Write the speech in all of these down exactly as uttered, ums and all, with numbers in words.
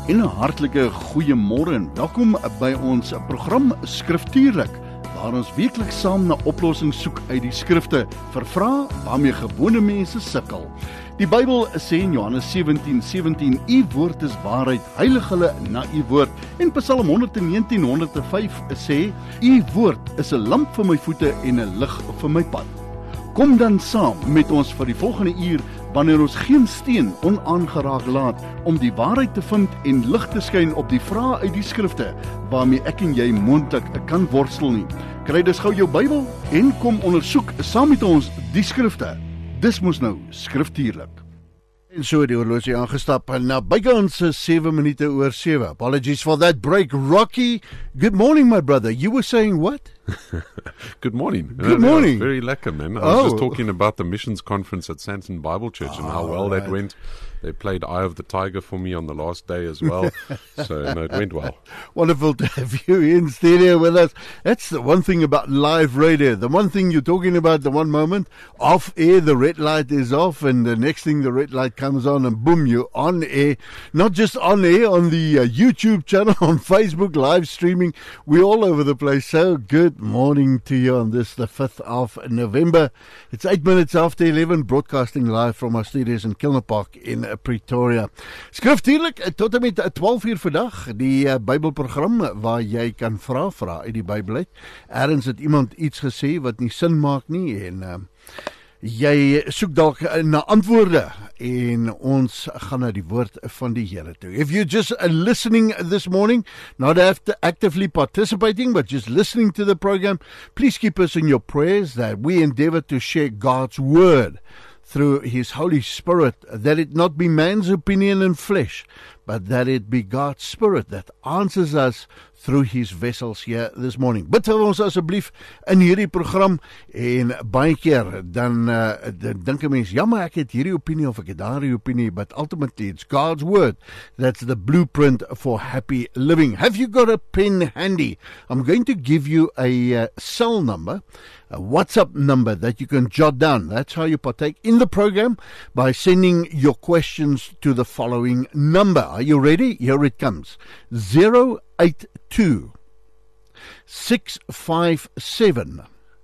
En 'n hartlike goeiemôre en welkom by ons program Skriftuurlik, waar ons weekliks saam na oplossings soek uit die skrifte vir vrae waarmee gewone mense sukkel. Die Bybel sê in Johannes sewentien sewentien, U woord is waarheid, heilig hulle na U woord. En Psalm honderd negentien honderd vyf sê, U woord is 'n lamp vir my voete en 'n lig vir my pad. Kom dan saam met ons vir die volgende uur, wanneer ons geen steen onaangeraak laat om die waarheid te vind en lig te skyn op die vrae uit die skrifte waarmee ek en jy moontlik kan worstel nie. Kry dus gou jou Bybel en kom ondersoek saam met ons die skrifte. Dis mos nou skriftuurlik. En so die horlosie aangestap en na bykans sewe minute oor sewe. Apologies for that break. Rocky, good morning my brother. You were saying what? Good morning. Good No, no, morning. Very lekker, man. I Oh. was just talking about the missions conference at Santon Bible Church and how well right. that went. They played Eye of the Tiger for me on the last day as well. So, no, it went well. Wonderful to have you in studio with us. That's the one thing about live radio. The one thing you're talking about, the one moment, off air, the red light is off, and the next thing the red light comes on, and boom, you're on air. Not just on air, on the uh, YouTube channel, on Facebook, live streaming. We're all over the place. So, good morning to you on this, the fifth of November. It's eight minutes after eleven, broadcasting live from our studios in Kilner Park in Pretoria. Skriftuurlik tot en met twaalf uur vandag, die uh, Bybelprogram waar jy kan vra vra uit die Bybel uit. Ergens het iemand iets gesê wat nie sin maak nie en uh, jy soek dalk na antwoorde en ons gaan na die woord van die Here toe. If you're just uh, listening this morning, not after actively participating, but just listening to the program, please keep us in your prayers that we endeavor to share God's word through His Holy Spirit, that it not be man's opinion and flesh, but that it be God's Spirit that answers us through His vessels here this morning. Bid vir ons asseblief in hierdie program en baie keer dan uh, dink 'n mens, ja maar ek het hierdie opinie of ek het daardie opinie, but ultimately it's God's word that's the blueprint for happy living. Have you got a pen handy? I'm going to give you a uh, cell number, a WhatsApp number that you can jot down. That's how you partake in the program, by sending your questions to the following number. Are you ready? Here it comes. zero eight two, six five seven,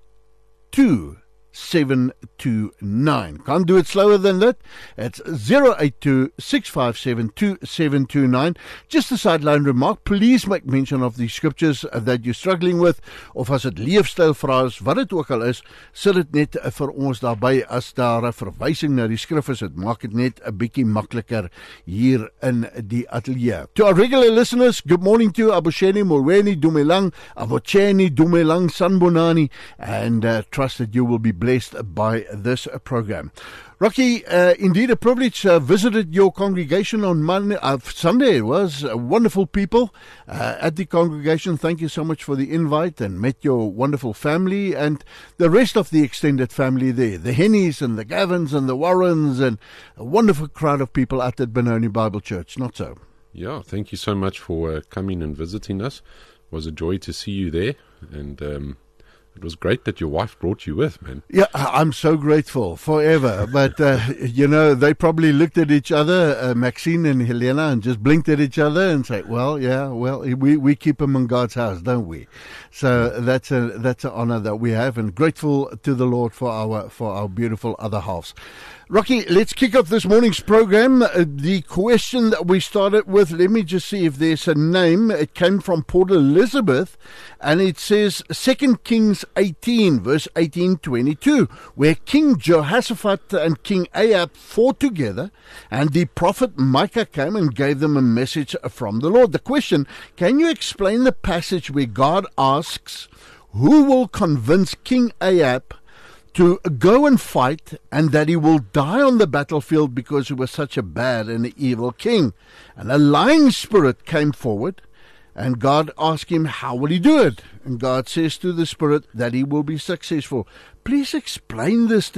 two seven two nine. Can't do it slower than that. It's zero eight two, six five seven, two seven two nine. Just a sideline remark, please make mention of the scriptures that you're struggling with, of as het leefstyl vrae is, wat het ook al is, sit dit net vir ons daarby as daar 'n verwysing na die skrif is. Dit maak dit net 'n bietjie makliker hier in die ateljee. To our regular listeners, good morning to Abusheni Morweni Dumelang, Abocheni Dumelang Sanbonani, and uh, trust that you will be blessed by this uh, program. Rocky, uh, indeed a privilege. Uh, visited your congregation on Monday, uh, Sunday. It was uh, wonderful people uh, at the congregation. Thank you so much for the invite, and met your wonderful family and the rest of the extended family there. The Hennies and the Gavins and the Warrens, and a wonderful crowd of people at the Benoni Bible Church. Not so? Yeah, thank you so much for uh, coming and visiting us. It was a joy to see you there, and um, it was great that your wife brought you with, man. Yeah, I'm so grateful forever. But, uh, you know, they probably looked at each other, uh, Maxine and Helena, and just blinked at each other and said, well, yeah, well, we, we keep them in God's house, don't we? So that's a that's an honor that we have, and grateful to the Lord for our for our beautiful other halves. Rocky, let's kick off this morning's program. Uh, the question that we started with, let me just see if there's a name. It came from Port Elizabeth, and it says Second Kings eighteen, verse eighteen twenty-two, where King Jehoshaphat and King Ahab fought together, and the prophet Micah came and gave them a message from the Lord. The question, can you explain the passage where God asks, who will convince King Ahab to go and fight, and that he will die on the battlefield because he was such a bad and evil king? And a lying spirit came forward, and God asked him, how will he do it? And God says to the spirit that he will be successful. Please explain this to me.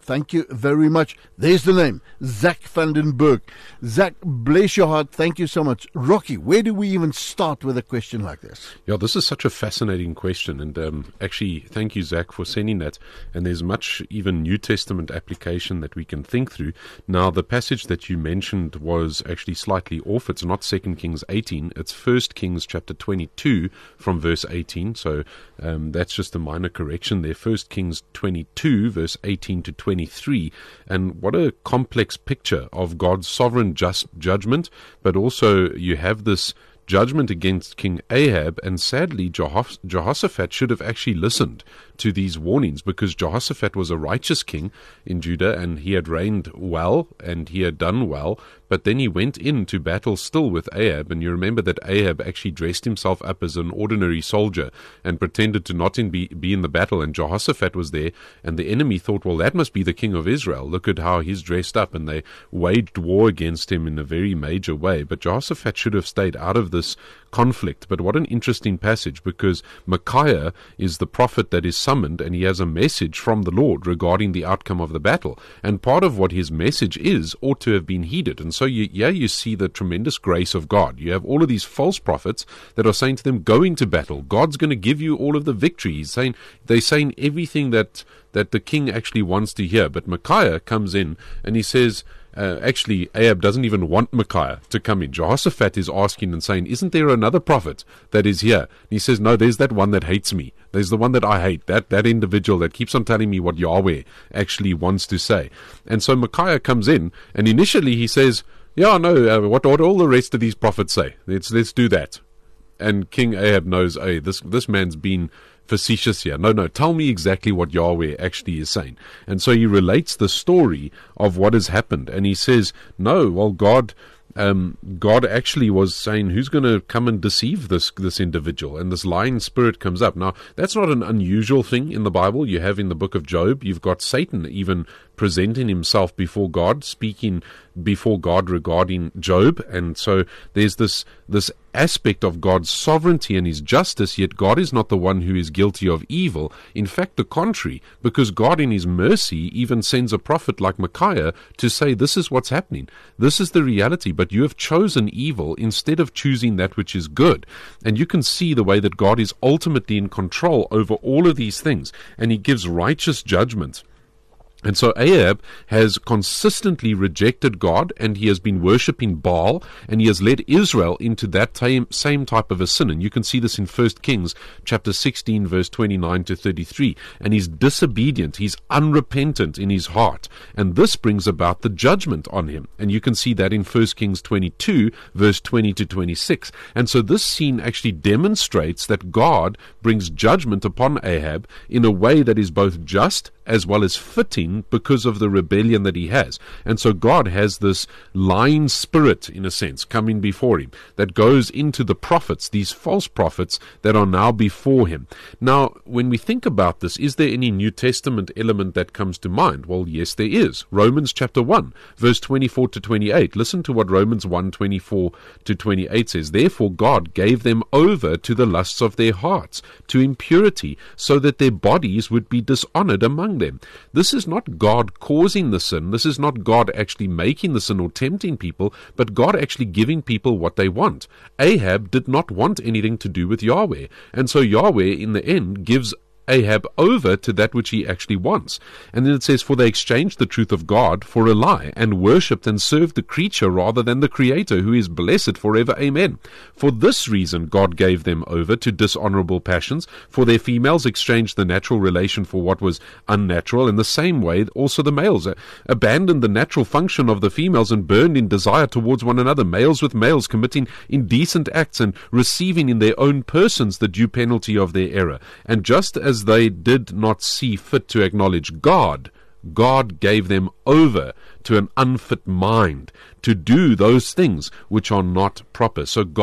Thank you very much. There's the name, Zach van den Berg. Zach, bless your heart. Thank you so much. Rocky, where do we even start with a question like this? Yeah, this is such a fascinating question. And um, actually, thank you, Zach, for sending that. And there's much even New Testament application that we can think through. Now, the passage that you mentioned was actually slightly off. It's not Second Kings eighteen. It's First Kings chapter twenty-two from verse eighteen. So um, that's just a minor correction there. First Kings twenty-two, verse eighteen to twenty-three. And what a complex picture of God's sovereign just judgment, but also you have this judgment against King Ahab, and sadly Jeho- Jehoshaphat should have actually listened to these warnings, because Jehoshaphat was a righteous king in Judah and he had reigned well and he had done well, but then he went into battle still with Ahab. And you remember that Ahab actually dressed himself up as an ordinary soldier and pretended to not in be, be in the battle, and Jehoshaphat was there, and the enemy thought, well, that must be the king of Israel, look at how he's dressed up, and they waged war against him in a very major way. But Jehoshaphat should have stayed out of this conflict. But what an interesting passage, because Micaiah is the prophet that is summoned, and he has a message from the Lord regarding the outcome of the battle, and part of what his message is ought to have been heeded. And so you, yeah, you see the tremendous grace of God. You have all of these false prophets that are saying to them, go into battle, God's going to give you all of the victory. He's saying, they're saying everything that that the king actually wants to hear. But Micaiah comes in and he says, Uh, actually, Ahab doesn't even want Micaiah to come in. Jehoshaphat is asking and saying, isn't there another prophet that is here? And he says, no, there's that one that hates me. There's the one that I hate, that, that individual that keeps on telling me what Yahweh actually wants to say. And so Micaiah comes in, and initially he says, yeah, no, uh, what, what all the rest of these prophets say. Let's, let's do that. And King Ahab knows, hey, this, this man's been facetious here. No, no, tell me exactly what Yahweh actually is saying. And so he relates the story of what has happened. And he says, no, well, God um, God actually was saying, who's going to come and deceive this this individual? And this lying spirit comes up. Now, that's not an unusual thing in the Bible. You have in the book of Job, you've got Satan even presenting himself before God, speaking before God regarding Job. And so there's this this aspect of God's sovereignty and his justice, yet God is not the one who is guilty of evil. In fact, the contrary, because God in his mercy even sends a prophet like Micaiah to say, this is what's happening. This is the reality, but you have chosen evil instead of choosing that which is good. And you can see the way that God is ultimately in control over all of these things, and he gives righteous judgment. And so Ahab has consistently rejected God, and he has been worshipping Baal, and he has led Israel into that same type of a sin. And you can see this in First Kings chapter sixteen, verse twenty-nine to thirty-three. And he's disobedient, he's unrepentant in his heart, and this brings about the judgment on him. And you can see that in First Kings twenty-two, verse twenty to twenty-six. And so this scene actually demonstrates that God brings judgment upon Ahab in a way that is both just as well as fitting, because of the rebellion that he has. And so God has this lying spirit, in a sense, coming before him, that goes into the prophets, these false prophets that are now before him. Now, when we think about this, is there any New Testament element that comes to mind? Well, yes, there is. Romans chapter one, verse twenty-four to twenty-eight. Listen to what Romans one, twenty-four to twenty-eight says. Therefore God gave them over to the lusts of their hearts, to impurity, so that their bodies would be dishonored among them. This is not God causing the sin. This is not God actually making the sin or tempting people, but God actually giving people what they want. Ahab did not want anything to do with Yahweh, and so Yahweh in the end gives Ahab over to that which he actually wants. And then it says, for they exchanged the truth of God for a lie, and worshipped and served the creature rather than the Creator, who is blessed forever. Amen. For this reason God gave them over to dishonorable passions, for their females exchanged the natural relation for what was unnatural. In the same way also the males abandoned the natural function of the females and burned in desire towards one another, males with males, committing indecent acts and receiving in their own persons the due penalty of their error. And just as they did not see fit to acknowledge God, God gave them over to an unfit mind to do those things which are not proper. So God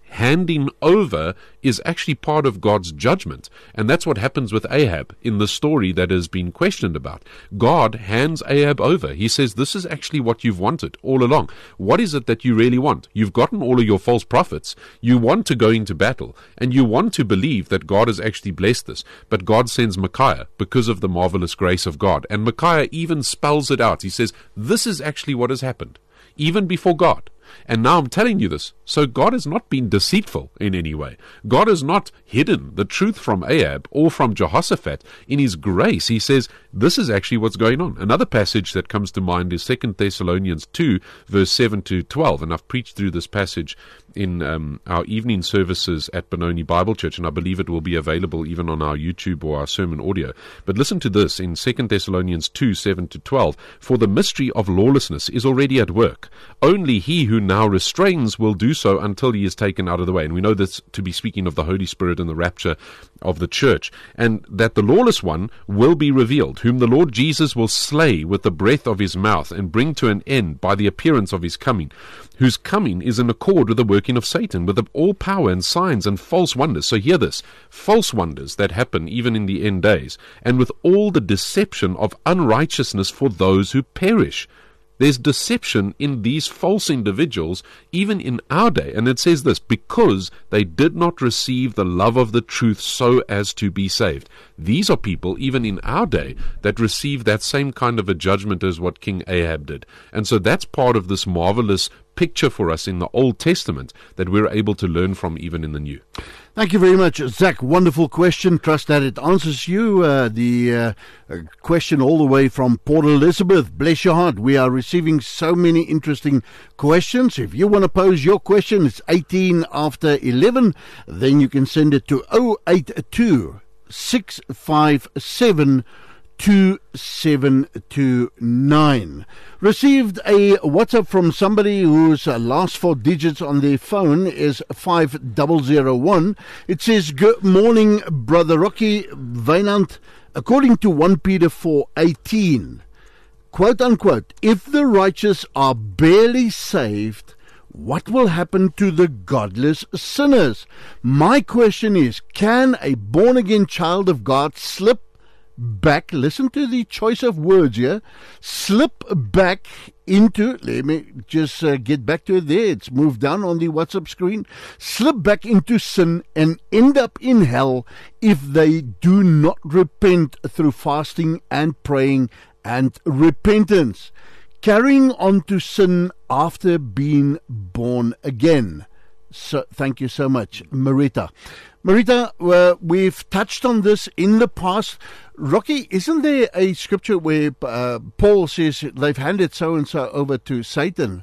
handing over is actually part of God's judgment. And that's what happens with Ahab in the story that has been questioned about. God hands Ahab over. He says, this is actually what you've wanted all along. What is it that you really want? You've gotten all of your false prophets. You want to go into battle, and you want to believe that God has actually blessed this. But God sends Micaiah because of the marvelous grace of God. And Micaiah even spells it out. He says, this is actually what has happened, even before God. And now I'm telling you this. So God has not been deceitful in any way. God has not hidden the truth from Ahab or from Jehoshaphat. In his grace, he says, this is actually what's going on. Another passage that comes to mind is Second Thessalonians two, verse seven to twelve. And I've preached through this passage in um, our evening services at Benoni Bible Church, and I believe it will be available even on our YouTube or our sermon audio. But listen to this in Second Thessalonians two, seven to twelve. For the mystery of lawlessness is already at work. Only he who now restrains will do so until he is taken out of the way. And we know this to be speaking of the Holy Spirit and the rapture of the church. And that the lawless one will be revealed, whom the Lord Jesus will slay with the breath of his mouth and bring to an end by the appearance of his coming, whose coming is in accord with the working of Satan, with all power and signs and false wonders. So hear this, false wonders that happen even in the end days, and with all the deception of unrighteousness for those who perish. There's deception in these false individuals, even in our day. And it says this, because they did not receive the love of the truth so as to be saved. These are people, even in our day, that receive that same kind of a judgment as what King Ahab did. And so that's part of this marvelous picture for us in the Old Testament that we're able to learn from even in the New. Thank you very much, Zach. Wonderful question. Trust that it answers you. Uh, the uh, question all the way from Port Elizabeth. Bless your heart. We are receiving so many interesting questions. If you want to pose your question, it's eighteen after eleven. Then you can send it to oh eight two, six five seven, two seven two nine. Received a WhatsApp from somebody whose uh, last four digits on their phone is five zero zero one. It says, good morning, Brother Rocky Wynand. According to First Peter four eighteen, quote unquote, if the righteous are barely saved, what will happen to the godless sinners? My question is, can a born-again child of God slip back, listen to the choice of words here, slip back into, let me just uh, get back to it there, it's moved down on the WhatsApp screen, slip back into sin and end up in hell if they do not repent through fasting and praying and repentance, carrying on to sin after being born again. So, thank you so much, Marita. Marita, uh, we've touched on this in the past. Rocky, isn't there a scripture where uh, Paul says they've handed so-and-so over to Satan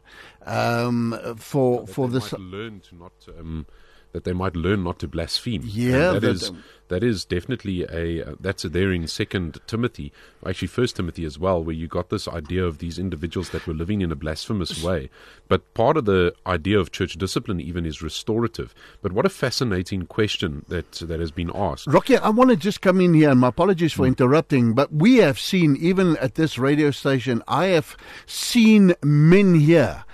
um, for that for they this? Might learn to not, um, that they might learn not to blaspheme. Yeah, and that that, is um, that is definitely a uh, that's there in Second Timothy, actually First Timothy as well, where you got this idea of these individuals that were living in a blasphemous way. But part of the idea of church discipline even is restorative. But what a fascinating question that that has been asked. Rocky, I want to just come in here, and my apologies for interrupting, but we have seen, even at this radio station, I have seen men here,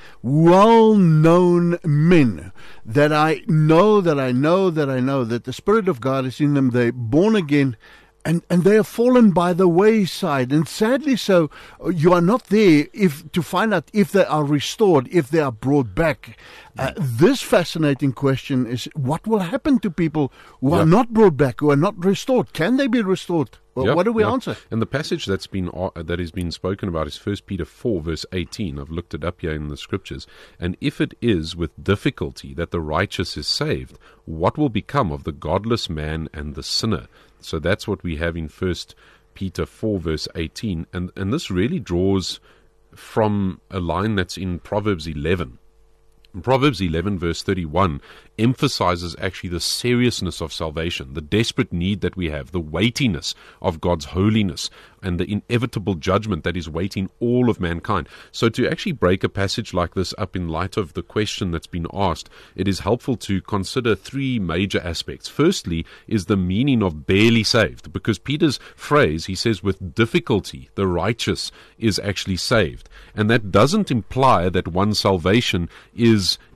well-known men, that I know, that I know, that I know, that the Spirit of God is in them, they're born again, and, and they have fallen by the wayside. And sadly so, you are not there if to find out if they are restored, if they are brought back. Uh, this fascinating question is, what will happen to people who Yeah. are not brought back, who are not restored? Can they be restored? Well, Yeah, what do we yeah. answer? And the passage that's been uh, that has been spoken about is First Peter four, verse eighteen. I've looked it up here in the scriptures. And if it is with difficulty that the righteous is saved, what will become of the godless man and the sinner? So that's what we have in First Peter four, verse eighteen. And, and this really draws from a line that's in Proverbs eleven. Proverbs eleven, verse thirty-one, emphasizes actually the seriousness of salvation, the desperate need that we have, the weightiness of God's holiness, and the inevitable judgment that is waiting all of mankind. So to actually break a passage like this up in light of the question that's been asked, it is helpful to consider three major aspects. Firstly is the meaning of barely saved, because Peter's phrase, he says, with difficulty the righteous is actually saved. And that doesn't imply that one's salvation is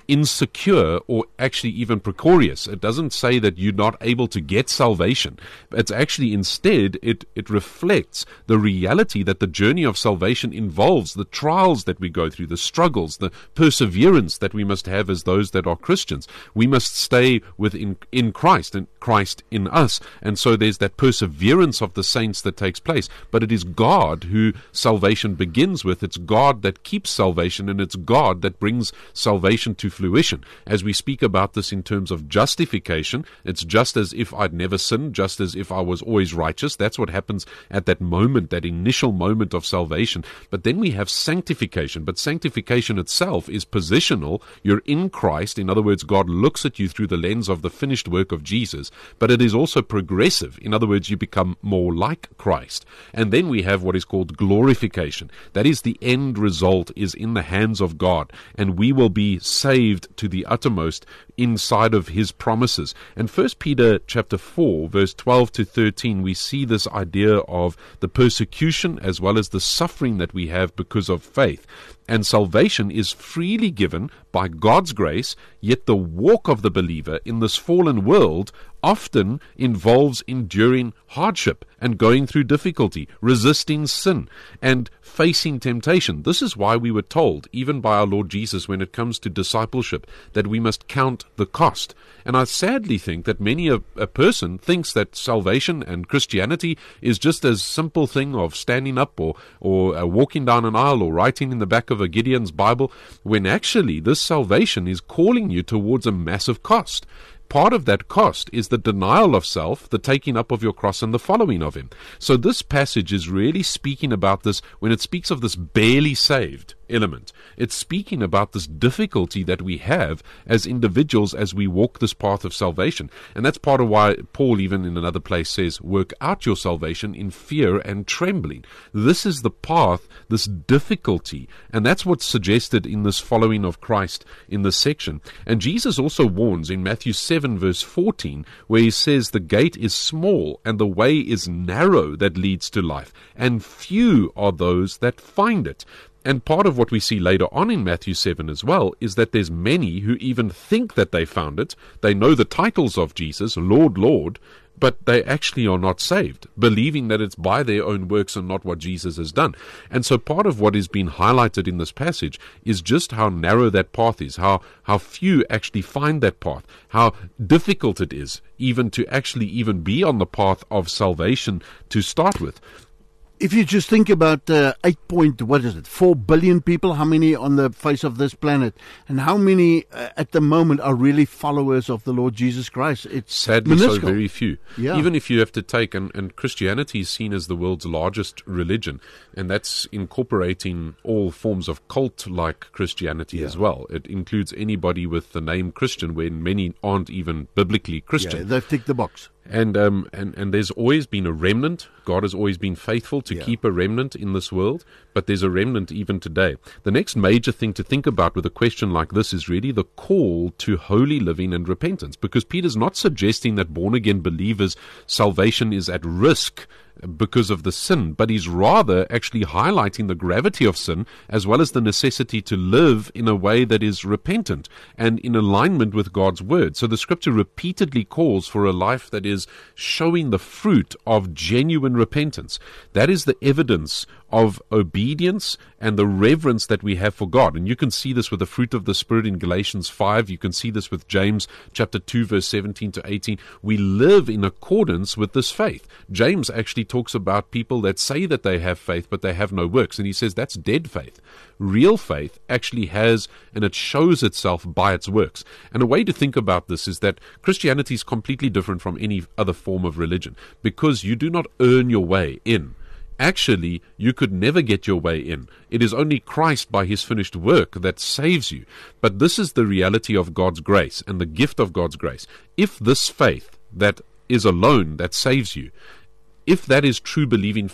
insecure or actually even precarious. It doesn't say that you're not able to get salvation. It's actually instead, it, it reflects the reality that the journey of salvation involves the trials that we go through, the struggles, the perseverance that we must have as those that are Christians. We must stay within in Christ and Christ in us. And so there's that perseverance of the saints that takes place. But it is God who salvation begins with. It's God that keeps salvation, and it's God that brings salvation to fruition. As we speak about this in terms of justification, it's just as if I'd never sinned, just as if I was always righteous. That's what happens at that moment, that initial moment of salvation. But then we have sanctification. But sanctification itself is positional. You're in Christ. In other words, God looks at you through the lens of the finished work of Jesus. But it is also progressive. In other words, you become more like Christ. And then we have what is called glorification. That is, the end result is in the hands of God, and we will be saved to the uttermost inside of his promises. And First Peter chapter four, verse twelve to thirteen, we see this idea of the persecution as well as the suffering that we have because of faith. And salvation is freely given by God's grace, yet the walk of the believer in this fallen world often involves enduring hardship and going through difficulty, resisting sin, and facing temptation. This is why we were told, even by our Lord Jesus, when it comes to discipleship, that we must count the cost. And I sadly think that many a, a person thinks that salvation and Christianity is just a simple thing of standing up or, or uh, walking down an aisle or writing in the back of a Gideon's Bible, when actually this salvation is calling you towards a massive cost. Part of that cost is the denial of self, the taking up of your cross, and the following of him. So this passage is really speaking about this when it speaks of this barely saved element. It's speaking about this difficulty that we have as individuals as we walk this path of salvation. And that's part of why Paul, even in another place, says, work out your salvation in fear and trembling. This is the path, this difficulty, and that's what's suggested in this following of Christ in this section. And Jesus also warns in Matthew seven, verse fourteen, where he says, the gate is small and the way is narrow that leads to life, and few are those that find it. And part of what we see later on in Matthew seven as well is that there's many who even think that they found it. They know the titles of Jesus, Lord, Lord, but they actually are not saved, believing that it's by their own works and not what Jesus has done. And so part of what is being highlighted in this passage is just how narrow that path is, how, how few actually find that path, how difficult it is even to actually even be on the path of salvation to start with. If you just think about uh, eight point, what is it, four billion people, how many on the face of this planet, and how many uh, at the moment are really followers of the Lord Jesus Christ? It's sadly minuscule. So very few. Yeah. Even if you have to take, and, and Christianity is seen as the world's largest religion, and that's incorporating all forms of cult-like Christianity yeah. as well. It includes anybody with the name Christian, when many aren't even biblically Christian. Yeah, they've ticked the box. And um and, and there's always been a remnant. God has always been faithful to yeah. keep a remnant in this world, but there's a remnant even today. The next major thing to think about with a question like this is really the call to holy living and repentance, because Peter's not suggesting that born-again believers' salvation is at risk because of the sin, but he's rather actually highlighting the gravity of sin as well as the necessity to live in a way that is repentant and in alignment with God's word. So the scripture repeatedly calls for a life that is showing the fruit of genuine repentance. That is the evidence of obedience and the reverence that we have for God. And you can see this with the fruit of the Spirit in Galatians five. You can see this with James chapter two, verse seventeen to eighteen. We live in accordance with this faith. James actually talks about people that say that they have faith, but they have no works. And he says that's dead faith. Real faith actually has, and it shows itself by its works. And a way to think about this is that Christianity is completely different from any other form of religion, because you do not earn your way in. Actually, you could never get your way in. It is only Christ by his finished work that saves you. But this is the reality of God's grace and the gift of God's grace. If this faith that is alone that saves you, if that is true believing faith,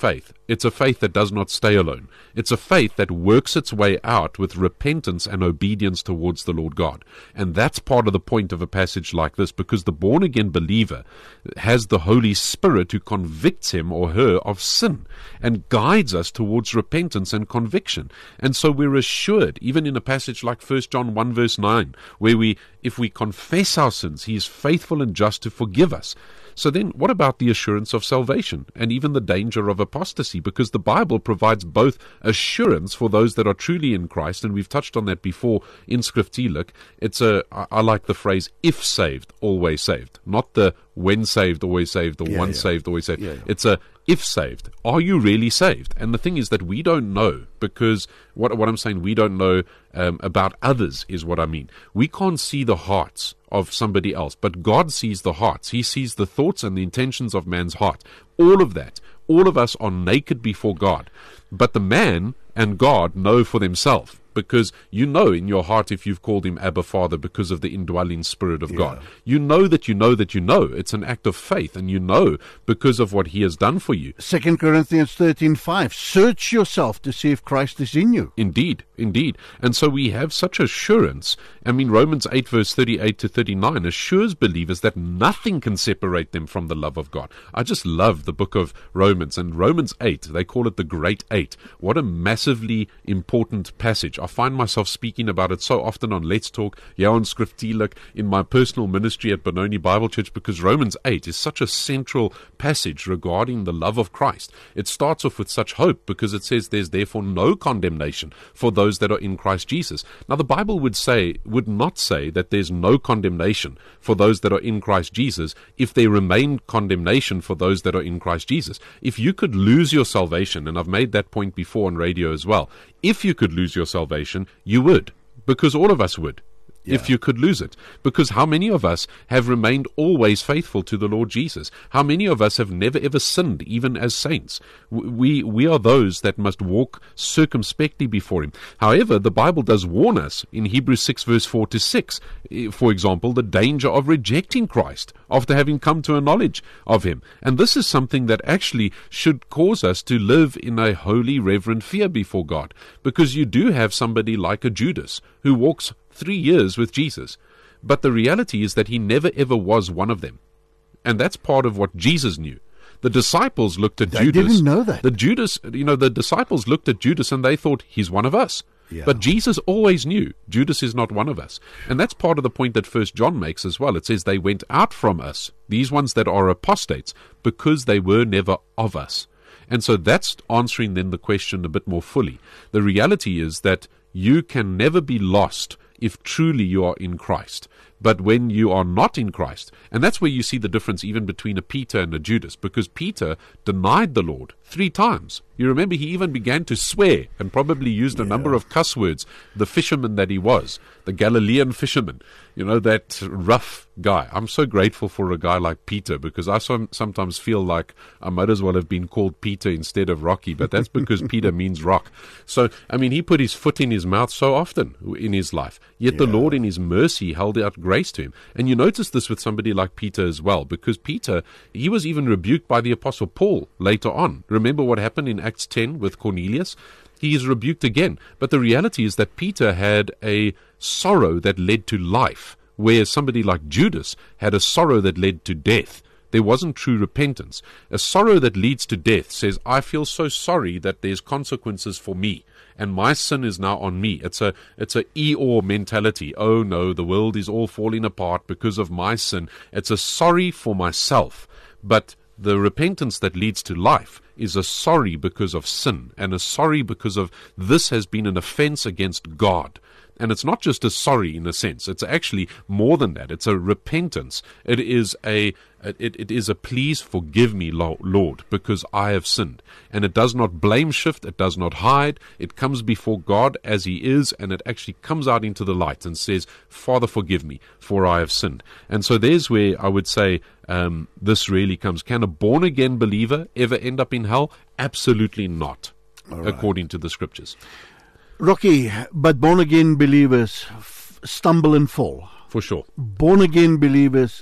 It's a faith that does not stay alone. It's a faith that works its way out with repentance and obedience towards the Lord God. And that's part of the point of a passage like this, because the born-again believer has the Holy Spirit who convicts him or her of sin and guides us towards repentance and conviction. And so we're assured, even in a passage like First John one verse nine, where we, if we confess our sins, He is faithful and just to forgive us. So then, what about the assurance of salvation and even the danger of apostasy? Because the Bible provides both assurance for those that are truly in Christ, and we've touched on that before in Skriftuurlik. It's a, I, I like the phrase, if saved, always saved. Not the when saved, always saved, or Yeah, once yeah. saved, always saved. Yeah, yeah. It's a, if saved, are you really saved? And the thing is that we don't know, because what, what I'm saying, we don't know um, about others is what I mean. We can't see the hearts of somebody else, but God sees the hearts. He sees the thoughts and the intentions of man's heart. All of that, all of us are naked before God. But the man and God know for themselves, because you know in your heart if you've called Him Abba Father because of the indwelling Spirit of Yeah. God. You know that you know that you know. It's an act of faith, and you know because of what He has done for you. Second Corinthians thirteen five. Search yourself to see if Christ is in you. Indeed, indeed. And so we have such assurance. I mean, Romans eight verse thirty-eight to thirty-nine assures believers that nothing can separate them from the love of God. I just love the book of Romans. And Romans eight, they call it the Great Eight. What a massively important passage. I find myself speaking about it so often on Let's Talk, here on Skriftuurlik, in my personal ministry at Benoni Bible Church, because Romans eight is such a central passage regarding the love of Christ. It starts off with such hope, because it says there's therefore no condemnation for those that are in Christ Jesus. Now the Bible would say, would not say that there's no condemnation for those that are in Christ Jesus if there remained condemnation for those that are in Christ Jesus. If you could lose your salvation, and I've made that point before on radio as well, if you could lose your salvation, you would, because all of us would. If Yeah. you could lose it. Because how many of us have remained always faithful to the Lord Jesus? How many of us have never ever sinned, even as saints? W- We we are those that must walk circumspectly before Him. However, the Bible does warn us in Hebrews six verse four to six, eh, for example, the danger of rejecting Christ after having come to a knowledge of Him. And this is something that actually should cause us to live in a holy, reverent fear before God. Because you do have somebody like a Judas who walks three years with Jesus. But the reality is that he never ever was one of them. And that's part of what Jesus knew. The disciples looked at They Judas. didn't know that. The Judas, you know, the disciples looked at Judas and they thought, he's one of us. Yeah. But Jesus always knew Judas is not one of us. And that's part of the point that First John makes as well. It says they went out from us, these ones that are apostates, because they were never of us. And so that's answering then the question a bit more fully. The reality is that you can never be lost if truly you are in Christ. But when you are not in Christ, and that's where you see the difference even between a Peter and a Judas, because Peter denied the Lord three times. You remember he even began to swear and probably used a Yeah. number of cuss words, the fisherman that he was, the Galilean fisherman, you know, that rough guy. I'm so grateful for a guy like Peter, because I some, sometimes feel like I might as well have been called Peter instead of Rocky, but that's because Peter means rock. So, I mean, he put his foot in his mouth so often in his life, yet the Yeah. Lord in His mercy held out grace to him. And you notice this with somebody like Peter as well, because Peter, he was even rebuked by the Apostle Paul later on. Remember what happened in Acts ten with Cornelius? He is rebuked again. But the reality is that Peter had a sorrow that led to life, whereas somebody like Judas had a sorrow that led to death. There wasn't true repentance. A sorrow that leads to death says, I feel so sorry that there's consequences for me, and my sin is now on me. It's a it's a Eeyore mentality. Oh no, the world is all falling apart because of my sin. It's a sorry for myself. But the repentance that leads to life is a sorry because of sin, and a sorry because of this has been an offense against God. And it's not just a sorry in a sense. It's actually more than that. It's a repentance. It is a it, it is a please forgive me, Lord, because I have sinned. And it does not blame shift. It does not hide. It comes before God as He is, and it actually comes out into the light and says, Father, forgive me, for I have sinned. And so there's where I would say um, this really comes. Can a born-again believer ever end up in hell? Absolutely not, All right. according to the Scriptures. Rocky, but born-again believers f- stumble and fall. For sure. Born-again believers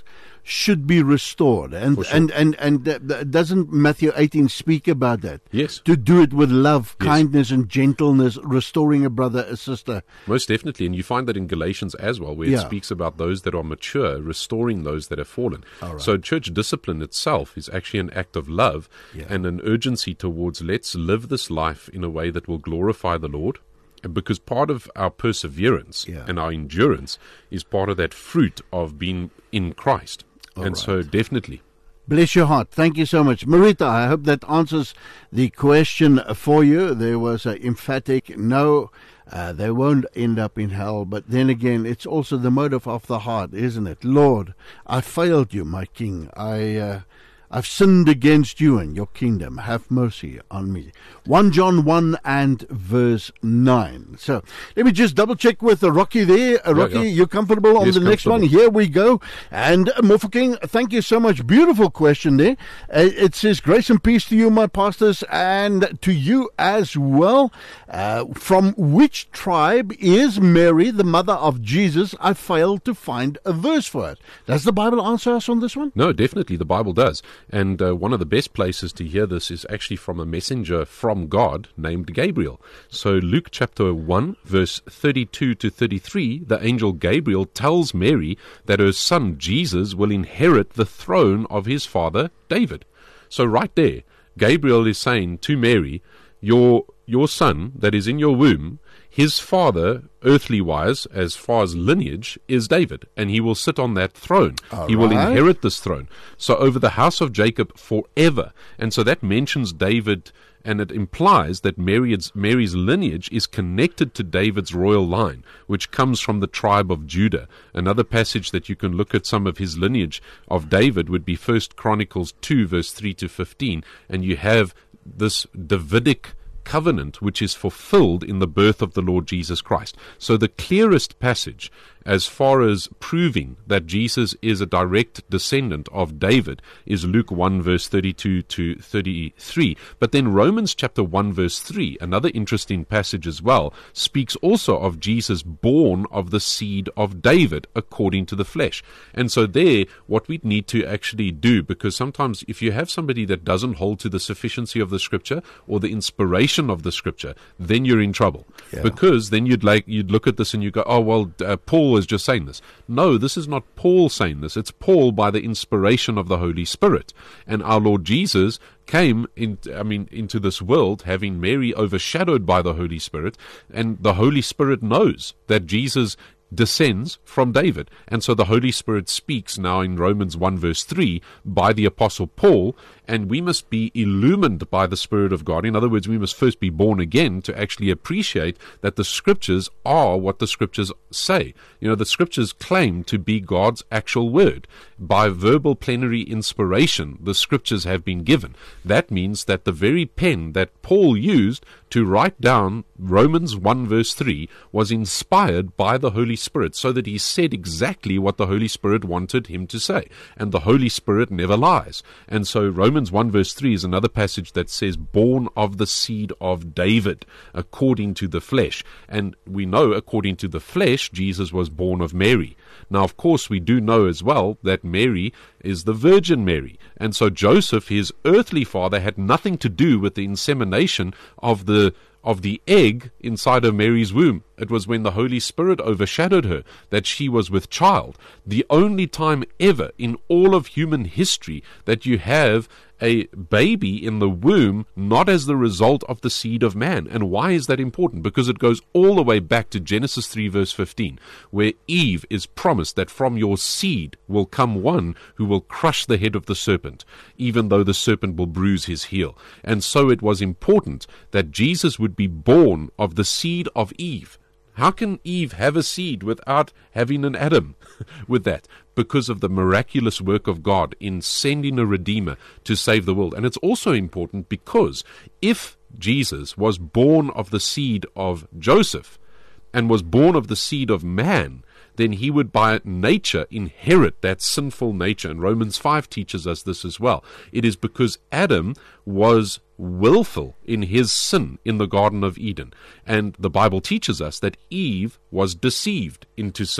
should be restored. And For sure. and and and uh, doesn't Matthew eighteen speak about that? Yes. To do it with love, Yes. kindness, and gentleness, restoring a brother, a sister. Most definitely, and you find that in Galatians as well, where Yeah. it speaks about those that are mature, restoring those that have fallen. All right. So church discipline itself is actually an act of love Yeah. and an urgency towards let's live this life in a way that will glorify the Lord. And because part of our perseverance Yeah. and our endurance is part of that fruit of being in Christ. All and right. so definitely. Bless your heart. Thank you so much. Marita, I hope that answers the question for you. There was an emphatic no, uh, they won't end up in hell. But then again, it's also the motive of the heart, isn't it? Lord, I failed you, my King. I, uh, I've sinned against you and your kingdom. Have mercy on me. First John one and verse nine. So let me just double check with uh, Rocky there. Uh, Rocky, yeah. you're comfortable on Yes, the next one? comfortable. Here we go. And uh, Mofa King, thank you so much. Beautiful question there. Uh, it says, grace and peace to you, my pastors, and to you as well. Uh, from which tribe is Mary, the mother of Jesus? I failed to find a verse for it. Does the Bible answer us on this one? No, definitely, the Bible does. And uh, one of the best places to hear this is actually from a messenger from God named Gabriel. So Luke chapter one, verse thirty-two to thirty-three, the angel Gabriel tells Mary that her son Jesus will inherit the throne of his father David. So right there, Gabriel is saying to Mary, your your son that is in your womb, his father, earthly-wise, as far as lineage, is David, and he will sit on that throne. All he will right. inherit this throne. So over the house of Jacob forever. And so that mentions David, and it implies that Mary's, Mary's lineage is connected to David's royal line, which comes from the tribe of Judah. Another passage that you can look at some of his lineage of David would be First Chronicles two, verse three to fifteen, and you have this Davidic covenant which is fulfilled in the birth of the Lord Jesus Christ. So the clearest passage as far as proving that Jesus is a direct descendant of David is Luke one verse thirty-two to thirty-three. But then Romans chapter one verse three, another interesting passage as well, speaks also of Jesus born of the seed of David according to the flesh. And so there, what we need to actually do, because sometimes if you have somebody that doesn't hold to the sufficiency of the scripture or the inspiration of the scripture, then you're in trouble. Yeah. Because then you'd like you'd look at this and you go, oh well, uh, Paul is just saying this. No, this is not Paul saying this. It's Paul by the inspiration of the Holy Spirit. And our Lord Jesus came in, I mean, into this world having Mary overshadowed by the Holy Spirit, and the Holy Spirit knows that Jesus descends from David. And so the Holy Spirit speaks now in Romans one verse three by the Apostle Paul, and we must be illumined by the Spirit of God. In other words, we must first be born again to actually appreciate that the Scriptures are what the Scriptures say. You know, the Scriptures claim to be God's actual word. By verbal plenary inspiration, the Scriptures have been given. That means that the very pen that Paul used to write down Romans one verse three was inspired by the Holy Spirit, so that he said exactly what the Holy Spirit wanted him to say. And the Holy Spirit never lies. And so Romans one verse three is another passage that says, born of the seed of David, according to the flesh. And we know, according to the flesh, Jesus was born of Mary. Now, of course, we do know as well that Mary is the Virgin Mary. And so Joseph, his earthly father, had nothing to do with the insemination of the of the egg inside of Mary's womb. It was when the Holy Spirit overshadowed her that she was with child. The only time ever in all of human history that you have a baby in the womb not as the result of the seed of man. And why is that important? Because it goes all the way back to Genesis three verse fifteen, where Eve is promised that from your seed will come one who will crush the head of the serpent, even though the serpent will bruise his heel. And so it was important that Jesus would be born of the seed of Eve. How can Eve have a seed without having an Adam with that? Because of the miraculous work of God in sending a Redeemer to save the world. And it's also important because if Jesus was born of the seed of Joseph and was born of the seed of man, then he would by nature inherit that sinful nature. And Romans five teaches us this as well. It is because Adam was willful in his sin in the Garden of Eden. And the Bible teaches us that Eve was deceived into sin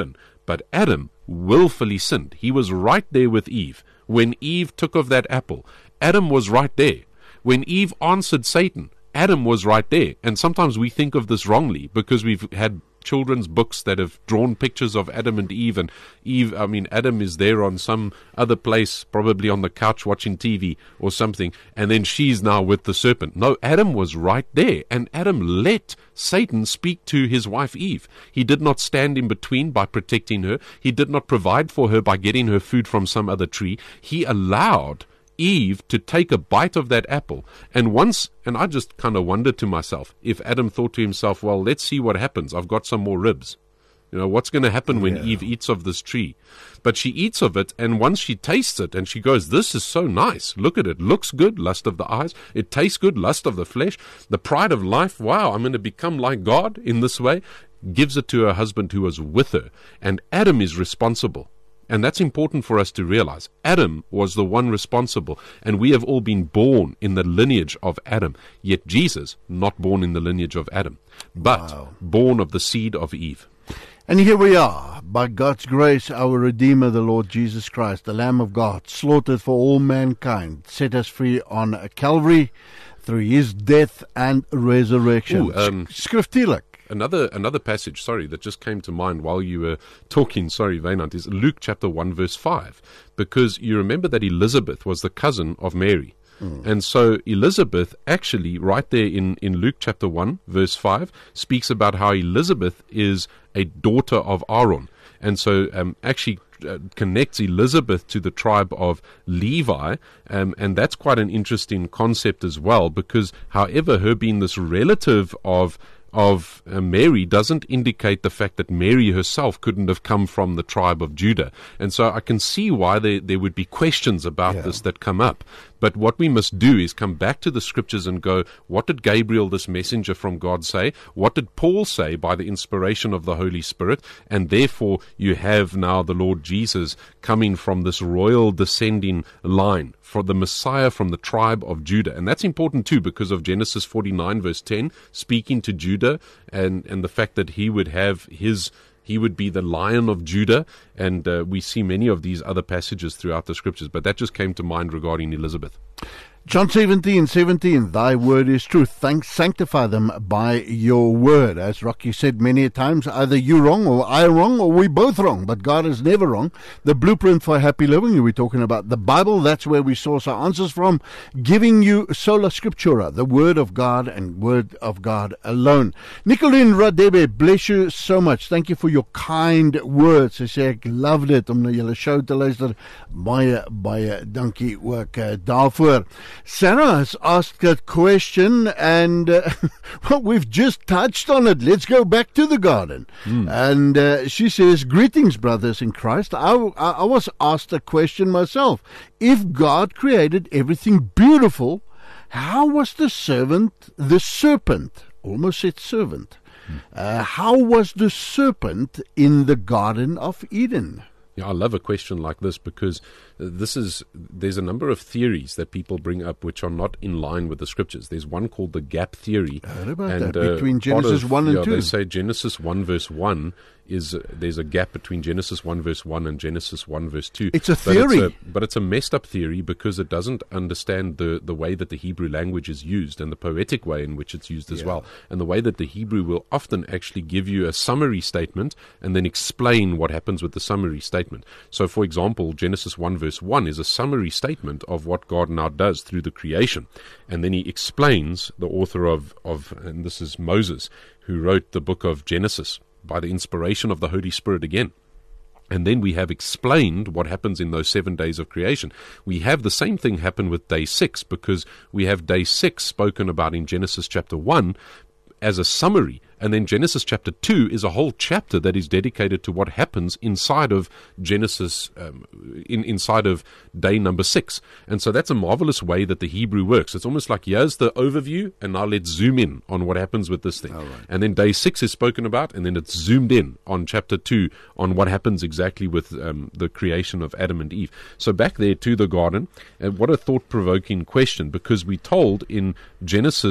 But Adam willfully sinned. He was right there with Eve. When Eve took of that apple, Adam was right there. When Eve answered Satan, Adam was right there. And sometimes we think of this wrongly because we've had children's books that have drawn pictures of Adam and Eve, and Eve, I mean, Adam is there on some other place, probably on the couch watching T V or something, and then she's now with the serpent. No, Adam was right there, and Adam let Satan speak to his wife Eve. He did not stand in between by protecting her. He did not provide for her by getting her food from some other tree. He allowed Eve to take a bite of that apple. And once, and I just kind of wondered to myself, if Adam thought to himself, well, let's see what happens. I've got some more ribs. You know, what's going to happen when Yeah. Eve eats of this tree? But she eats of it, and once she tastes it, and she goes, this is so nice. Look at it. Looks good, lust of the eyes. It tastes good, lust of the flesh. The pride of life, wow, I'm going to become like God in this way. Gives it to her husband who was with her. And Adam is responsible. And that's important for us to realize. Adam was the one responsible, and we have all been born in the lineage of Adam. Yet Jesus, not born in the lineage of Adam, but Wow. born of the seed of Eve. And here we are, by God's grace, our Redeemer, the Lord Jesus Christ, the Lamb of God, slaughtered for all mankind, set us free on Calvary through his death and resurrection. Ooh, um, Skriftuurlik. Another another passage, sorry, that just came to mind while you were talking, sorry, Wynand, is Luke chapter one, verse five. Because you remember that Elizabeth was the cousin of Mary. Mm. And so Elizabeth actually, right there in, in Luke chapter one, verse five, speaks about how Elizabeth is a daughter of Aaron. And so um, actually uh, connects Elizabeth to the tribe of Levi, um, and that's quite an interesting concept as well, because however, her being this relative of of uh, Mary doesn't indicate the fact that Mary herself couldn't have come from the tribe of Judah. And so I can see why there, there would be questions about Yeah. this that come up. But what we must do is come back to the scriptures and go, what did Gabriel, this messenger from God, say? What did Paul say by the inspiration of the Holy Spirit? And therefore you have now the Lord Jesus coming from this royal descending line, for the Messiah from the tribe of Judah. And that's important too because of Genesis forty-nine verse ten, speaking to Judah and, and the fact that he would have his He would be the Lion of Judah, and uh, we see many of these other passages throughout the scriptures, but that just came to mind regarding Elizabeth. John seventeen, seventeen, thy word is truth. Thanks, sanctify them by your word. As Rocky said many times, either you wrong or I wrong or we both wrong, but God is never wrong. The blueprint for happy living, we're talking about the Bible. That's where we source our answers from, giving you sola scriptura, the word of God and word of God alone. Nicolene Radebe, bless you so much. Thank you for your kind words. Sy sê ek loved it om na julle show te luister. Baie, baie dankie ook uh, daarvoor. Sarah has asked a question, and uh, well, we've just touched on it. Let's go back to the garden. Mm. And uh, she says, greetings, brothers in Christ. I, I, I was asked a question myself. If God created everything beautiful, how was the servant, the serpent, almost said servant, mm. uh, how was the serpent in the Garden of Eden? Yeah, I love a question like this because this is there's a number of theories that people bring up which are not in line with the scriptures. There's one called the gap theory. I heard about and, that, uh, between Genesis of, one and yeah, two. They say Genesis one verse one is uh, there's a gap between Genesis one verse one and Genesis one verse two. It's a But theory. it's a, but it's a messed up theory because it doesn't understand the, the way that the Hebrew language is used and the poetic way in which it's used as Yeah. well. And the way that the Hebrew will often actually give you a summary statement and then explain what happens with the summary statement. So, for example, Genesis one verse one is a summary statement of what God now does through the creation. And then he explains, the author of, of and this is Moses, who wrote the book of Genesis by the inspiration of the Holy Spirit again. And then we have explained what happens in those seven days of creation. We have the same thing happen with day six because we have day six spoken about in Genesis chapter one as a summary. And then Genesis chapter two is a whole chapter that is dedicated to what happens inside of Genesis, um, in, inside of day number six. And so that's a marvelous way that the Hebrew works. It's almost like here's the overview, and now let's zoom in on what happens with this thing. All right. And then day six is spoken about, and then it's zoomed in on chapter two on what happens exactly with um, the creation of Adam and Eve. So back there to the garden, and what a thought-provoking question, because we told in Genesis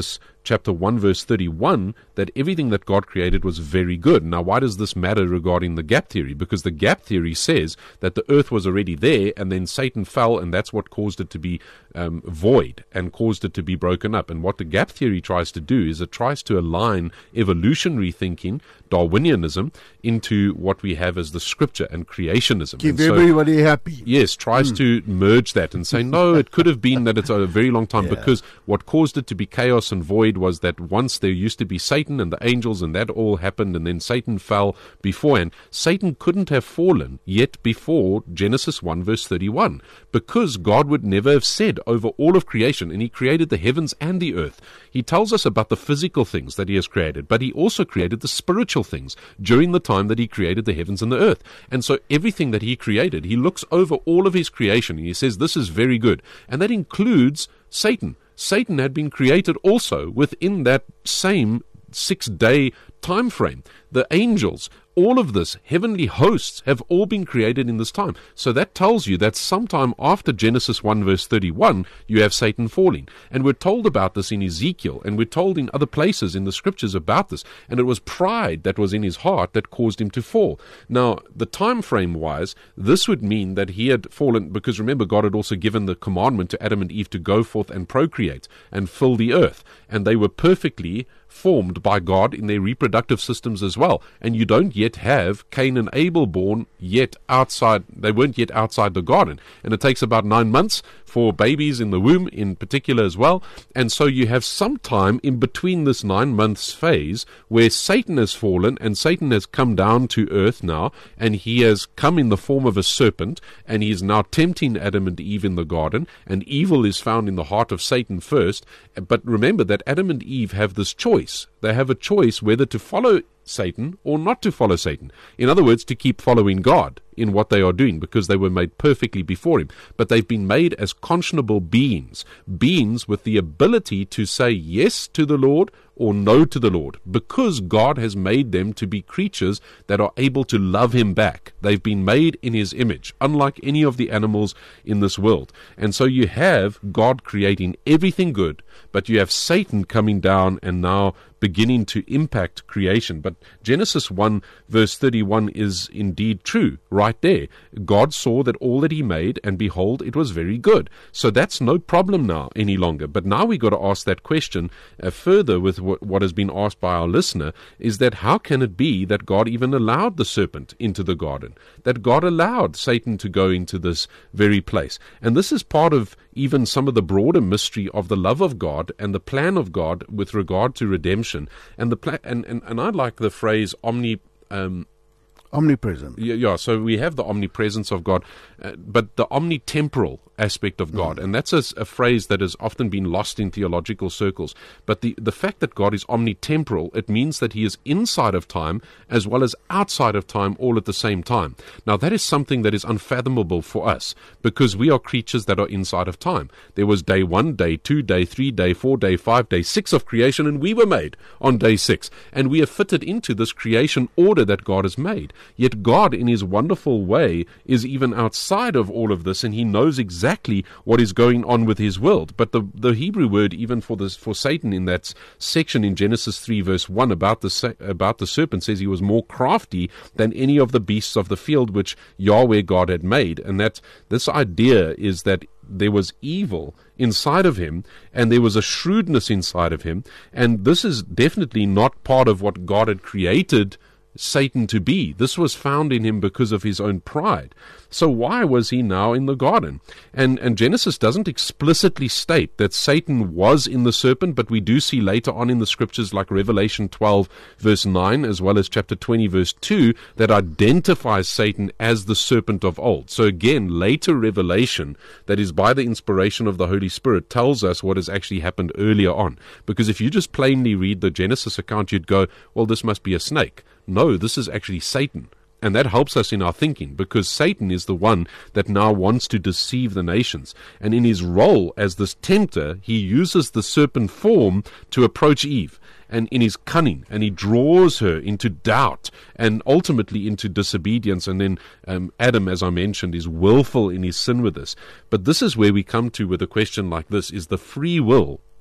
chapter one, verse thirty-one, that everything that God created was very good. Now, why does this matter regarding the gap theory? Because the gap theory says that the earth was already there, and then Satan fell, and that's what caused it to be um, void and caused it to be broken up. And what the gap theory tries to do is it tries to align evolutionary thinking, Darwinianism, into what we have as the scripture and creationism. Keep and so, everybody happy. Yes, tries mm. to merge that and say, no, it could have been that it's a very long time, yeah. because what caused it to be chaos and void was that once there used to be Satan and the angels, and that all happened, and then Satan fell beforehand. Satan couldn't have fallen yet before Genesis one, verse thirty-one, because God would never have said over all of creation, and he created the heavens and the earth. He tells us about the physical things that he has created, but he also created the spiritual things during the time that he created the heavens and the earth. And so everything that he created, he looks over all of his creation, and he says, this is very good. And that includes Satan. Satan had been created also within that same six-day time frame. The angels, all of this, heavenly hosts, have all been created in this time. So that tells you that sometime after Genesis one, verse thirty-one, you have Satan falling. And we're told about this in Ezekiel, and we're told in other places in the scriptures about this. And it was pride that was in his heart that caused him to fall. Now, the time frame wise, this would mean that he had fallen, because remember, God had also given the commandment to Adam and Eve to go forth and procreate and fill the earth. And they were perfectly formed by God in their reproductive systems as well. And you don't yet have Cain and Abel born yet outside, they weren't yet outside the garden. And it takes about nine months for babies in the womb in particular as well. And so you have some time in between this nine months phase where Satan has fallen, and Satan has come down to earth now, and he has come in the form of a serpent, and he is now tempting Adam and Eve in the garden, and evil is found in the heart of Satan first. But remember that Adam and Eve have this choice. They have a choice whether to follow Satan or not to follow Satan. In other words, to keep following God in what they are doing, because they were made perfectly before him. But they've been made as conscionable beings, beings with the ability to say yes to the Lord or no to the Lord, because God has made them to be creatures that are able to love him back. They've been made in his image, unlike any of the animals in this world. And so you have God creating everything good, but you have Satan coming down and now beginning to impact creation. But Genesis one, verse thirty-one is indeed true right there. God saw that all that he made, and behold, it was very good. So that's no problem now any longer. But now we got to ask that question uh, further with what, what has been asked by our listener, is that how can it be that God even allowed the serpent into the garden? That God allowed Satan to go into this very place? And this is part of even some of the broader mystery of the love of God and the plan of God with regard to redemption. And the pla- and, and, and I like the phrase omni... Um, Omnipresent. Yeah, yeah, so we have the omnipresence of God, uh, but the omnitemporal aspect of God, mm. and that's a, a phrase that has often been lost in theological circles. But the, the fact that God is omnitemporal, it means that he is inside of time as well as outside of time all at the same time. Now, that is something that is unfathomable for us, because we are creatures that are inside of time. There was day one, day two, day three, day four, day five, day six of creation, and we were made on day six. And we are fitted into this creation order that God has made. Yet God, in his wonderful way, is even outside of all of this, and he knows exactly what is going on with his world. But the, the Hebrew word, even for this, for Satan in that section in Genesis three, verse one, about the, about the serpent, says he was more crafty than any of the beasts of the field which Yahweh God had made. And that this idea is that there was evil inside of him, and there was a shrewdness inside of him, and this is definitely not part of what God had created Satan to be. This was found in him because of his own pride. So why was he now in the garden? And and Genesis doesn't explicitly state that Satan was in the serpent, but we do see later on in the scriptures, like Revelation twelve, verse nine, as well as chapter twenty, verse two, that identifies Satan as the serpent of old. So again, later revelation that is by the inspiration of the Holy Spirit tells us what has actually happened earlier on. Because if you just plainly read the Genesis account, you'd go, well, this must be a snake. No, this is actually Satan. And that helps us in our thinking, because Satan is the one that now wants to deceive the nations. And in his role as this tempter, he uses the serpent form to approach Eve, and in his cunning, and he draws her into doubt and ultimately into disobedience. And then um, Adam, as I mentioned, is willful in his sin with this. But this is where we come to with a question like this: is the free will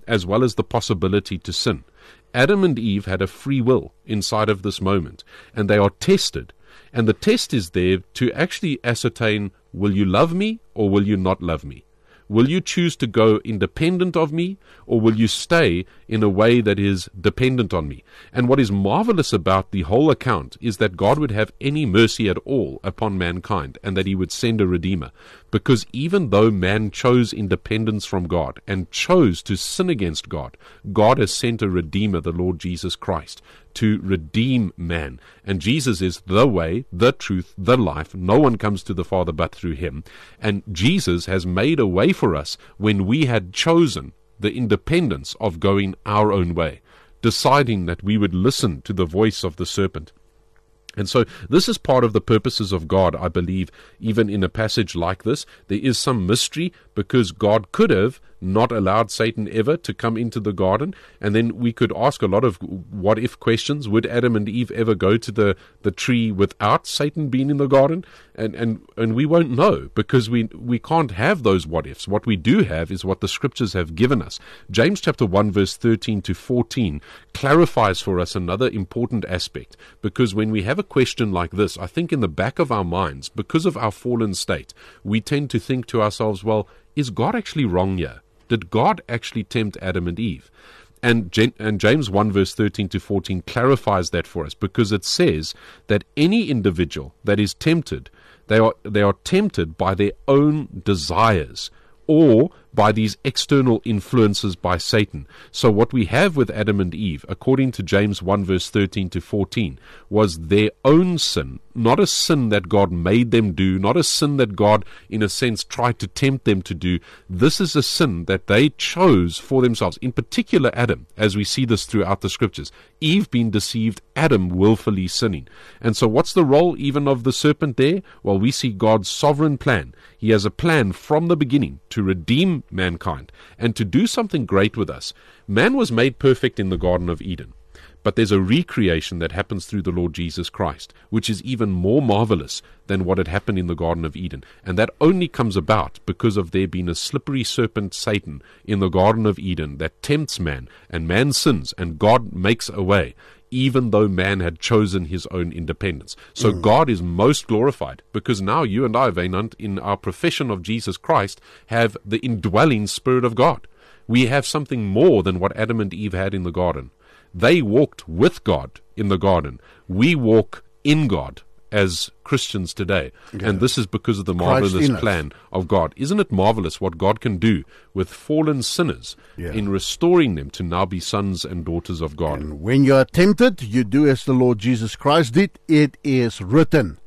as well as the possibility to sin. Adam and Eve had a free will inside of this moment, and they are tested. And the test is there to actually ascertain, will you love me or will you not love me? Will you choose to go independent of me, or will you stay in a way that is dependent on me? And what is marvelous about the whole account is that God would have any mercy at all upon mankind, and that he would send a Redeemer. Because even though man chose independence from God and chose to sin against God, God has sent a Redeemer, the Lord Jesus Christ, to redeem man. And Jesus is the way, the truth, the life. No one comes to the Father but through him. And Jesus has made a way for us when we had chosen the independence of going our own way, deciding that we would listen to the voice of the serpent. And so this is part of the purposes of God, I believe, even in a passage like this. There is some mystery, because God could have not allowed Satan ever to come into the garden, and then we could ask a lot of what-if questions. Would Adam and Eve ever go to the, the tree without Satan being in the garden? And, and, and we won't know, because we, we can't have those what-ifs. What we do have is what the Scriptures have given us. James chapter one, verse thirteen to fourteen clarifies for us another important aspect, because when we have a question like this, I think in the back of our minds, because of our fallen state, we tend to think to ourselves, well, is God actually wrong here? Did God actually tempt Adam and Eve? And, Gen- and James one verse thirteen to fourteen clarifies that for us, because it says that any individual that is tempted, they are, they are tempted by their own desires, or by these external influences by Satan. So what we have with Adam and Eve, according to James one verse thirteen to fourteen, was their own sin, not a sin that God made them do, not a sin that God, in a sense, tried to tempt them to do. This is a sin that they chose for themselves. In particular, Adam, as we see this throughout the Scriptures. Eve being deceived, Adam willfully sinning. And so what's the role even of the serpent there? Well, we see God's sovereign plan. He has a plan from the beginning to redeem mankind and to do something great with us. Man was made perfect in the Garden of Eden, but there's a recreation that happens through the Lord Jesus Christ, which is even more marvelous than what had happened in the Garden of Eden. And that only comes about because of there being a slippery serpent, Satan, in the Garden of Eden that tempts man, and man sins, and God makes a way, even though man had chosen his own independence. So mm. God is most glorified, because now you and I, Wynand, in our profession of Jesus Christ, have the indwelling Spirit of God. We have something more than what Adam and Eve had in the garden. They walked with God in the garden. We walk in God as Christians today. Yeah. And this is because of the marvelous plan of God. Isn't it marvelous what God can do with fallen sinners yeah. in restoring them to now be sons and daughters of God? And when you are tempted, you do as the Lord Jesus Christ did. It is written.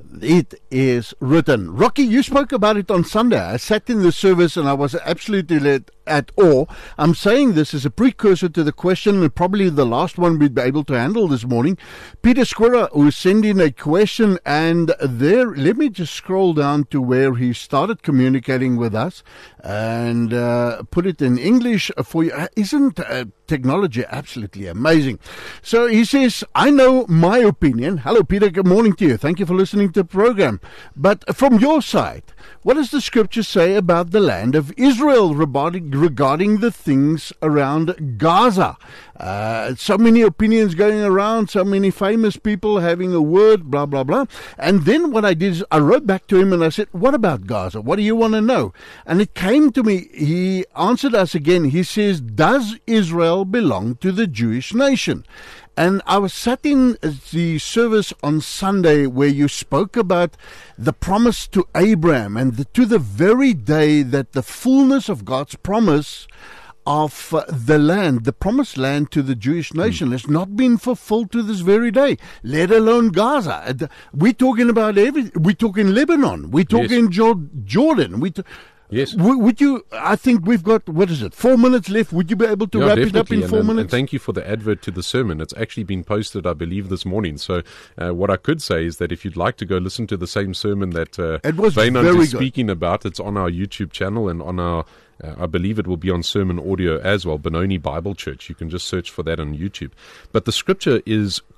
It is written. Rocky, you spoke about it on Sunday. I sat in the service and I was absolutely at awe. I'm saying this as a precursor to the question, and probably the last one we'd be able to handle this morning. Peter Squirra, who sent in a question, and there, let me just scroll down to where he started communicating with us and uh, put it in English for you. Isn't uh, technology absolutely amazing? So he says, I know my opinion. Hello, Peter. Good morning to you. Thank you for listening to the program. But from your side, what does the Scripture say about the land of Israel regarding, regarding the things around Gaza? Uh, so many opinions going around, so many famous people having a word, blah, blah, blah. And then what I did is I wrote back to him and I said, what about Gaza? What do you want to know? And it came to me, he answered us again. He says, does Israel belong to the Jewish nation? And I was sat in the service on Sunday where you spoke about the promise to Abraham, and the, to the very day that the fullness of God's promise of uh, the land, the promised land to the Jewish nation, mm. has not been fulfilled to this very day, let alone Gaza. We're talking about every, we're talking Lebanon, we're talking yes. jo- Jordan, we. T- Yes. W- would you, I think we've got, what is it, four minutes left. Would you be able to yeah, wrap it up in and, four and, minutes? And thank you for the advert to the sermon. It's actually been posted, I believe, this morning. So uh, what I could say is that if you'd like to go listen to the same sermon that uh, it was Wynand very is good. speaking about, it's on our YouTube channel and on our, uh, I believe it will be on sermon audio as well, Benoni Bible Church. You can just search for that on YouTube. But the Scripture is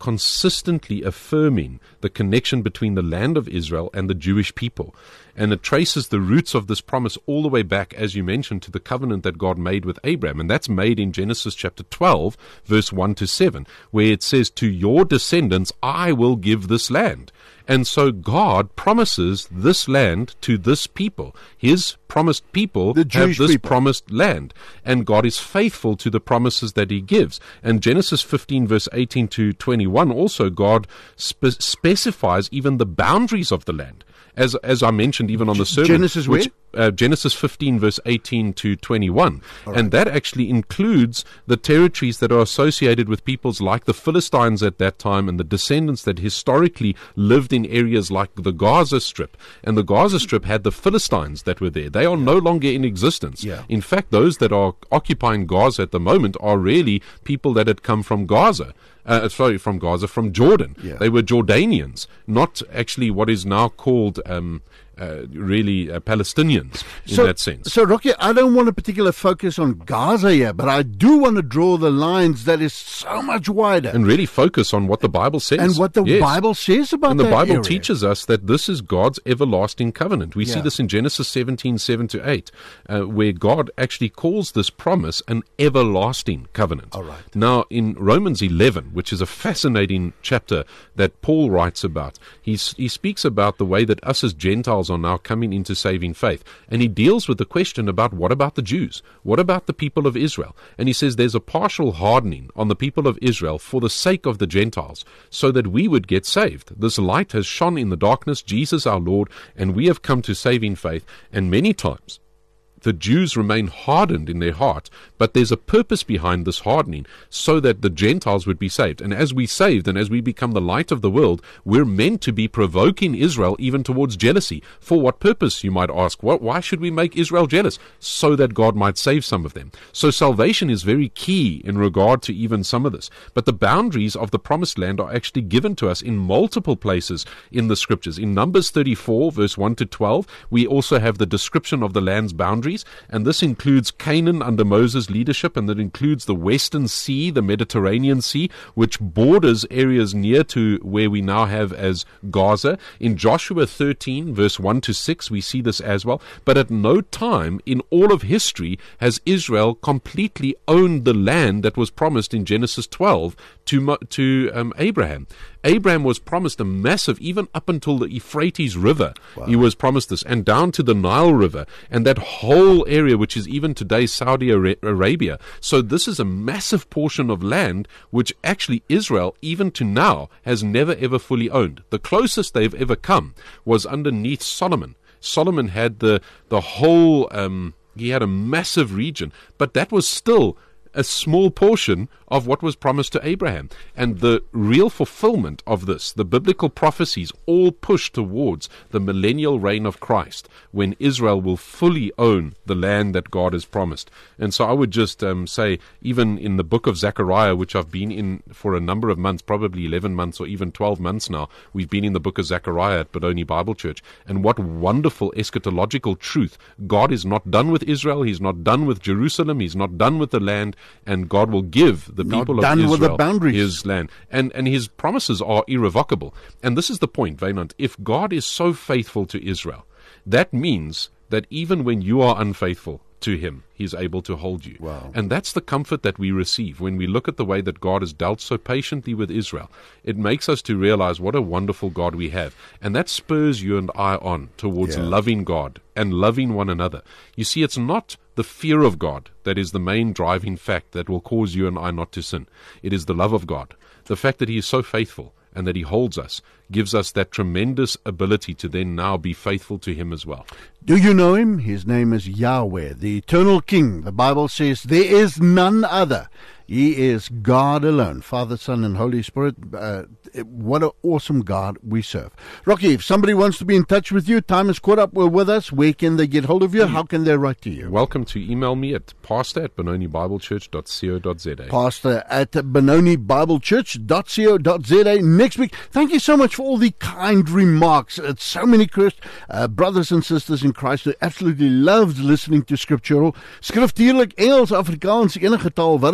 consistently affirming the connection between the land of Israel and the Jewish people. And it traces the roots of this promise all the way back, as you mentioned, to the covenant that God made with Abraham. And that's made in Genesis chapter twelve, verse one to seven, where it says, to your descendants I will give this land. And so God promises this land to this people. His promised people The have Jewish this people. promised land. And God is faithful to the promises that He gives. And Genesis fifteen, verse eighteen to twenty-one, also God spe- specifies even the boundaries of the land. As as I mentioned, even on the sermon, Genesis where? which, uh, Genesis fifteen, verse eighteen to twenty-one, right. And that actually includes the territories that are associated with peoples like the Philistines at that time, and the descendants that historically lived in areas like the Gaza Strip. And the Gaza Strip had the Philistines that were there. They are no longer in existence. Yeah. In fact, those that are occupying Gaza at the moment are really people that had come from Gaza. Uh, sorry, from Gaza, from Jordan. Yeah. They were Jordanians, not actually what is now called um, uh, really uh, Palestinians in so, that sense. So, Rocky, I don't want a particular focus on Gaza here, but I do want to draw the lines that is so much wider. And really focus on what the Bible says. And what the Yes. Bible says about And the that Bible area. teaches us that this is God's everlasting covenant. We see Yeah. this in Genesis seventeen, seven to eight, uh, where God actually calls this promise an everlasting covenant. All right. Now, in Romans eleven, which is a fascinating chapter that Paul writes about, he, he speaks about the way that us as Gentiles are now coming into saving faith. And he deals with the question about what about the Jews? What about the people of Israel? And he says there's a partial hardening on the people of Israel for the sake of the Gentiles, so that we would get saved. This light has shone in the darkness, Jesus our Lord, and we have come to saving faith. And many times the Jews remain hardened in their heart, but there's a purpose behind this hardening so that the Gentiles would be saved. And as we saved and as we become the light of the world, we're meant to be provoking Israel even towards jealousy. For what purpose, you might ask? What, why should we make Israel jealous? So that God might save some of them. So salvation is very key in regard to even some of this. But the boundaries of the promised land are actually given to us in multiple places in the scriptures. In Numbers thirty-four, verse one to twelve, we also have the description of the land's boundaries. And this includes Canaan under Moses' leadership, and that includes the Western Sea, the Mediterranean Sea, which borders areas near to where we now have as Gaza. In Joshua thirteen, verse one to six, we see this as well. But at no time in all of history has Israel completely owned the land that was promised in Genesis twelve to, to um, Abraham. Abraham was promised a massive, even up until the Euphrates River, wow. He was promised this, and down to the Nile River, and that whole area, which is even today Saudi Arabia. So this is a massive portion of land, which actually Israel, even to now, has never ever fully owned. The closest they've ever come was underneath Solomon. Solomon had the, the whole, um, he had a massive region, but that was still a small portion of what was promised to Abraham. And the real fulfillment of this, the biblical prophecies, all push towards the millennial reign of Christ, when Israel will fully own the land that God has promised. And so I would just um, say, even in the book of Zechariah, which I've been in for a number of months, probably eleven months or even twelve months now, we've been in the book of Zechariah at Benoni Bible Church. And what wonderful eschatological truth. God is not done with Israel. He's not done with Jerusalem. He's not done with the land. And God will give the Not people of done Israel with the boundaries. His land. And, and His promises are irrevocable. And this is the point, Vaynant. If God is so faithful to Israel, that means that even when you are unfaithful to Him, He's able to hold you. Wow. And that's the comfort that we receive when we look at the way that God has dealt so patiently with Israel. It makes us to realize what a wonderful God we have. And that spurs you and I on towards Yeah. loving God and loving one another. You see, it's not the fear of God that is the main driving fact that will cause you and I not to sin. It is the love of God. The fact that He is so faithful and that He holds us gives us that tremendous ability to then now be faithful to Him as well. Do you know Him? His name is Yahweh, the eternal King. The Bible says there is none other. He is God alone, Father, Son, and Holy Spirit. Uh, what an awesome God we serve. Rocky, if somebody wants to be in touch with you, time is caught up with us. Where can they get hold of you? How can they write to you? Welcome to email me at pastor at benoni bible church dot co dot za. Pastor at benoni bible church dot co dot za. Next week, thank you so much for all the kind remarks. It's so many Christ, uh, brothers and sisters in Christ who absolutely loved listening to scriptural. Skriftuurlik, Engels, Afrikaans, enige taal, wat het ook al is.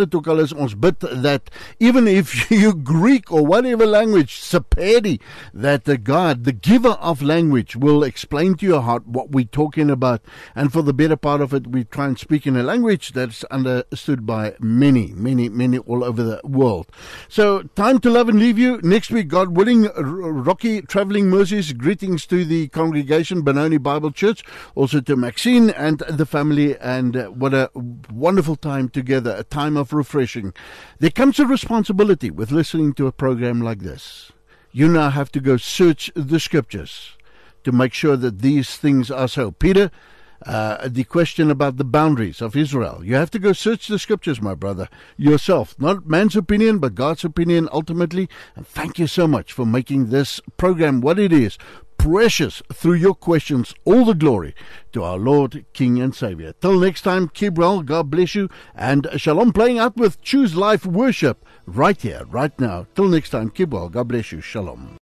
is ons bid that even if you Greek or whatever language, Sepedi, that the God, the giver of language, will explain to your heart what we're talking about. And for the better part of it, we try and speak in a language that's understood by many, many, many all over the world. So, time to love and leave you. Next week, God willing, Rocky Traveling Mercies, greetings to the congregation, Benoni Bible Church, also to Maxine and the family, and uh, what a wonderful time together, a time of refreshing. There comes a responsibility with listening to a program like this. You now have to go search the scriptures to make sure that these things are so. Peter, uh, the question about the boundaries of Israel, you have to go search the scriptures, my brother, yourself. Not man's opinion, but God's opinion ultimately. And thank you so much for making this program what it is. Precious through your questions. All the glory to our Lord, King and Savior. Till next time, keep well, God bless you, and shalom, playing out with Choose Life Worship right here, right now. Till next time, keep well, God bless you, shalom.